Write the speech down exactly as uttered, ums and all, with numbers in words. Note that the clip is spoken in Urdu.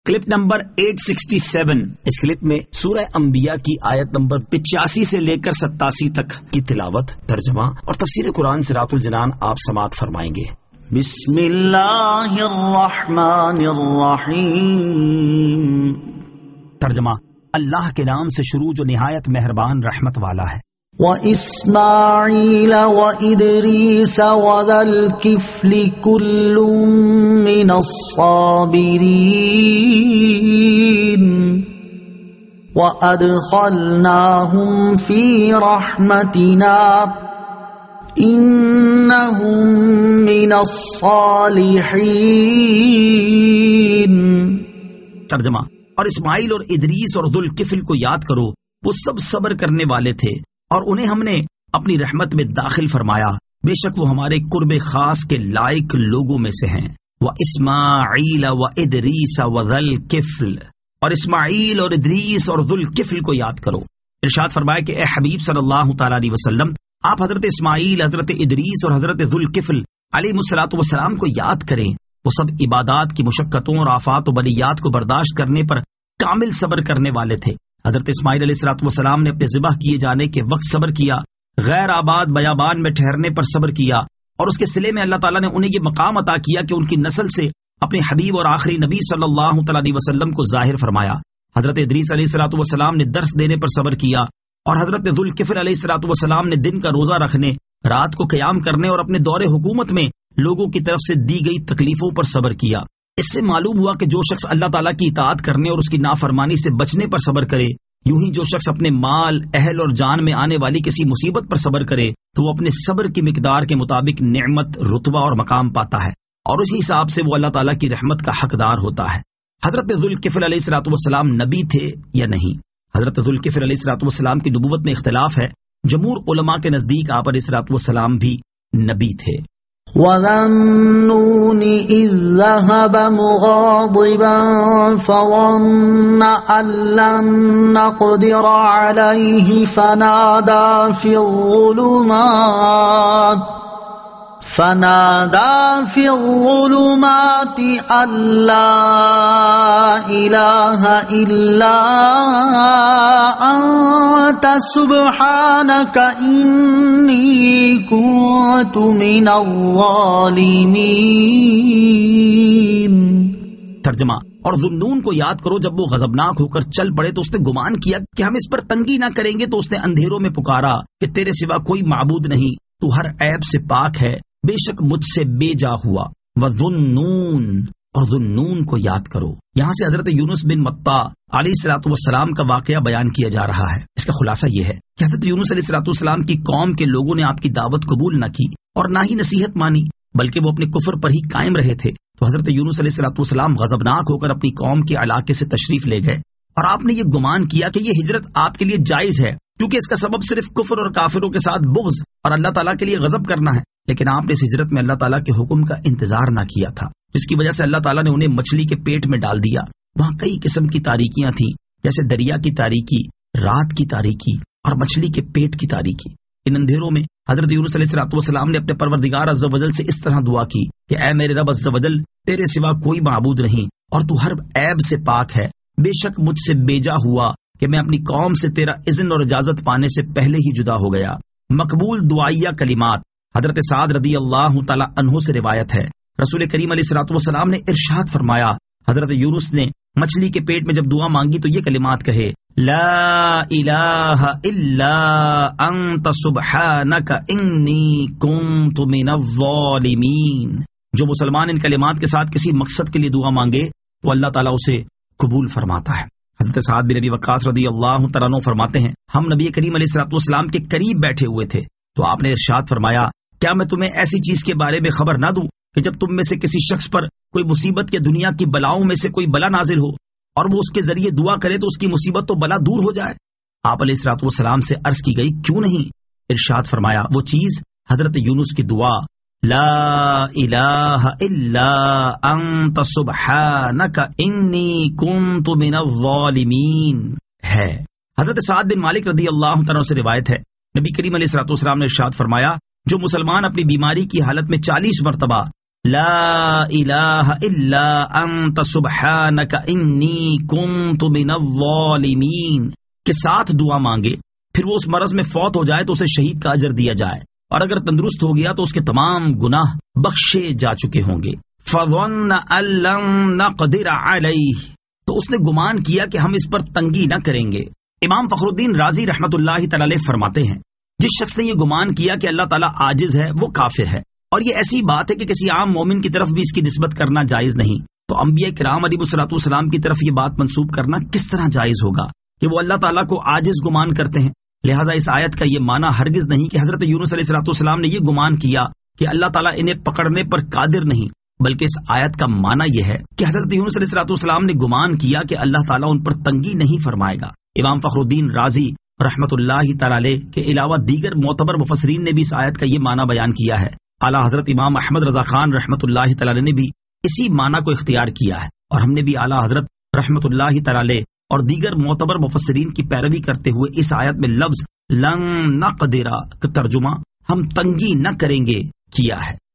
کلپ نمبر آٹھ سو سڑسٹھ. اس کلپ میں سورہ انبیاء کی آیت نمبر پچاسی سے لے کر ستاسی تک کی تلاوت، ترجمہ اور تفسیر قرآن صراط الجنان آپ سماعت فرمائیں گے. بسم اللہ الرحمن الرحیم. ترجمہ: اللہ کے نام سے شروع جو نہایت مہربان رحمت والا ہے. وَإِسْمَاعِيلَ وَإِدْرِيسَ وَذَا الْكِفْلِ كُلٌّ مِّنَ الصَّابِرِينَ وَأَدْخَلْنَاهُمْ فِي رَحْمَتِنَا إِنَّهُمْ مِنَ الصَّالِحِينَ. ترجمہ: اور اسماعیل اور ادریس اور ذوالکفل کو یاد کرو، وہ سب صبر کرنے والے تھے اور انہیں ہم نے اپنی رحمت میں داخل فرمایا، بے شک وہ ہمارے قرب خاص کے لائق لوگوں میں سے ہیں. وَإِسْمَاعِيلَ وَإِدْرِيسَ وَذَا اور اسماعیل اور ادریس اور ذوالکفل کو یاد کرو. ارشاد فرمایا کہ اے حبیب صلی اللہ تعالی علیہ وسلم، آپ حضرت اسماعیل، حضرت ادریس اور حضرت ذوالکفل علیہ الصلوۃ والسلام کو یاد کریں. وہ سب عبادات کی مشقتوں اور آفات و بلیات کو برداشت کرنے پر کامل صبر کرنے والے تھے. حضرت اسماعیل علیہ الصلوۃ والسلام نے اپنے ذبح کیے جانے کے وقت صبر کیا، غیر آباد بیابان میں ٹھہرنے پر صبر کیا، اور اس کے صلے میں اللہ تعالیٰ نے انہیں یہ مقام عطا کیا کہ ان کی نسل سے اپنے حبیب اور آخری نبی صلی اللہ تعالی علیہ وسلم کو ظاہر فرمایا. حضرت ادریس علیہ الصلوۃ والسلام نے درس دینے پر صبر کیا، اور حضرت ذوالکفل علیہ الصلوۃ والسلام نے دن کا روزہ رکھنے، رات کو قیام کرنے اور اپنے دور حکومت میں لوگوں کی طرف سے دی گئی تکلیفوں پر صبر کیا. اس سے معلوم ہوا کہ جو شخص اللہ تعالیٰ کی اطاعت کرنے اور اس کی نافرمانی سے بچنے پر صبر کرے، یوں ہی جو شخص اپنے مال، اہل اور جان میں آنے والی کسی مصیبت پر صبر کرے تو وہ اپنے صبر کی مقدار کے مطابق نعمت، رتبہ اور مقام پاتا ہے، اور اسی حساب سے وہ اللہ تعالیٰ کی رحمت کا حقدار ہوتا ہے. حضرت ذوالکفل علیہ الصلوۃ والسلام نبی تھے یا نہیں؟ حضرت ذوالکفل علیہ الصلوۃ والسلام کی نبوت میں اختلاف ہے. جمہور علماء کے نزدیک آپ علیہ الصلوۃ والسلام بھی نبی تھے. وَذَا النُّونِ إِذ ذَهَبَ مُغَاضِبًا فَظَنَّ أَن لَّن نَّقْدِرَ عَلَيْهِ فَنَادَىٰ فِي الظُّلُمَاتِ فَنَادَىٰ فِي الظُّلُمَاتِ أَن لَّا إِلَٰهَ إِلَّا أَنتَ سُبْحَانَكَ إِنِّي كُنتُ مِنَ الظَّالِمِينَ. ترجمہ: اور ذوالنون کو یاد کرو جب وہ غضبناک ہو کر چل پڑے تو اس نے گمان کیا کہ ہم اس پر تنگی نہ کریں گے، تو اس نے اندھیروں میں پکارا کہ تیرے سوا کوئی معبود نہیں، تو ہر عیب سے پاک ہے، بے شک مجھ سے بے جا ہوا. وَذُنُّونَ اور ذوالنون کو یاد کرو. یہاں سے حضرت یونس بن متیٰ علیہ الصلوۃ والسلام کا واقعہ بیان کیا جا رہا ہے. اس کا خلاصہ یہ ہے کہ حضرت یونس علیہ الصلوۃ والسلام کی قوم کے لوگوں نے آپ کی دعوت قبول نہ کی اور نہ ہی نصیحت مانی، بلکہ وہ اپنے کفر پر ہی قائم رہے تھے. تو حضرت یونس علیہ الصلوۃ والسلام غضبناک ہو کر اپنی قوم کے علاقے سے تشریف لے گئے، اور آپ نے یہ گمان کیا کہ یہ ہجرت آپ کے لیے جائز ہے، کیونکہ اس کا سبب صرف کفر اور کافروں کے ساتھ بغض اور اللہ تعالیٰ کے لیے غضب کرنا ہے. لیکن آپ نے اس ہجرت میں اللہ تعالیٰ کے حکم کا انتظار نہ کیا تھا، جس کی وجہ سے اللہ تعالیٰ نے انہیں مچھلی کے پیٹ میں ڈال دیا. وہاں کئی قسم کی تاریکیاں تھیں، جیسے دریا کی تاریکی، رات کی تاریکی اور مچھلی کے پیٹ کی تاریکی. ان اندھیروں میں حضرت یونس علیہ الصلوۃ والسلام نے اپنے پروردگار عز و جل سے اس طرح دعا کی کہ اے میرے رب عز و جل، تیرے سوا کوئی معبود نہیں اور تو ہر عیب سے پاک ہے، بے شک مجھ سے بیجا ہوا کہ میں اپنی قوم سے تیرا اذن اور اجازت پانے سے پہلے ہی جدا ہو گیا. مقبول دعائیہ کلمات. حضرت سعد رضی اللہ تعالی عنہ سے روایت ہے، رسول کریم علیہ الصلوۃ والسلام نے ارشاد فرمایا، حضرت یونس نے مچھلی کے پیٹ میں جب دعا مانگی تو یہ کلمات کہے، لا الہ الا انت سبحانک انی کنت من الظالمین. جو مسلمان ان کلمات کے ساتھ کسی مقصد کے لیے دعا مانگے تو اللہ تعالیٰ اسے قبول فرماتا ہے. حضرت سعد بن ابی وقاص رضی اللہ تعالیٰ عنہ فرماتے ہیں، ہم نبی کریم علیہ الصلوۃ والسلام کے قریب بیٹھے ہوئے تھے تو آپ نے ارشاد فرمایا، کیا میں تمہیں ایسی چیز کے بارے میں خبر نہ دوں کہ جب تم میں سے کسی شخص پر کوئی مصیبت کے دنیا کی بلاؤں میں سے کوئی بلا نازل ہو اور وہ اس کے ذریعے دعا کرے تو اس کی مصیبت تو بلا دور ہو جائے؟ آپ علیہ الصلوۃ والسلام سے عرض کی گئی کیوں نہیں؟ ارشاد فرمایا، وہ چیز حضرت یونس کی دعا لا الہ الا انت سبحانک انی کنت من الظالمین ہے. حضرت سعد بن مالک رضی اللہ عنہ سے روایت ہے، نبی کریم علیہ الصلوۃ والسلام نے ارشاد فرمایا، جو مسلمان اپنی بیماری کی حالت میں چالیس مرتبہ لا الہ الا انت سبحانک انی کنت من الظالمین کے ساتھ دعا مانگے، پھر وہ اس مرض میں فوت ہو جائے تو اسے شہید کا اجر دیا جائے، اور اگر تندرست ہو گیا تو اس کے تمام گناہ بخشے جا چکے ہوں گے۔ فظن ان لن نقدر علیہ، تو اس نے گمان کیا کہ ہم اس پر تنگی نہ کریں گے۔ امام فخر الدین رازی رحمۃ اللہ تعالی علیہ فرماتے ہیں، جس شخص نے یہ گمان کیا کہ اللہ تعالیٰ عاجز ہے وہ کافر ہے، اور یہ ایسی بات ہے کہ کسی عام مومن کی طرف بھی اس کی نسبت کرنا جائز نہیں، تو انبیاء کرام علیہ الصلوۃ والسلام کی طرف یہ بات منسوب کرنا کس طرح جائز ہوگا کہ وہ اللہ تعالیٰ کو عاجز گمان کرتے ہیں؟ لہٰذا اس آیت کا یہ معنی ہرگز نہیں کہ حضرت یونس علیہ الصلوۃ والسلام نے یہ گمان کیا کہ اللہ تعالیٰ انہیں پکڑنے پر قادر نہیں، بلکہ اس آیت کا معنی یہ ہے کہ حضرت یونس علیہ الصلوۃ والسلام نے گمان کیا کہ اللہ تعالیٰ ان پر تنگی نہیں فرمائے گا۔ امام فخر الدین رازی رحمۃ اللہ تعالی علیہ کے علاوہ دیگر معتبر مفسرین نے بھی اس آیت کا یہ معنی بیان کیا ہے۔ اعلیٰ حضرت امام احمد رضا خان رحمۃ اللہ تعالی علیہ نے بھی اسی معنی کو اختیار کیا ہے، اور ہم نے بھی اعلیٰ حضرت رحمۃ اللہ تعالی علیہ اور دیگر معتبر مفسرین کی پیروی کرتے ہوئے اس آیت میں لفظ لن نقدر کا ترجمہ ہم تنگی نہ کریں گے کیا ہے۔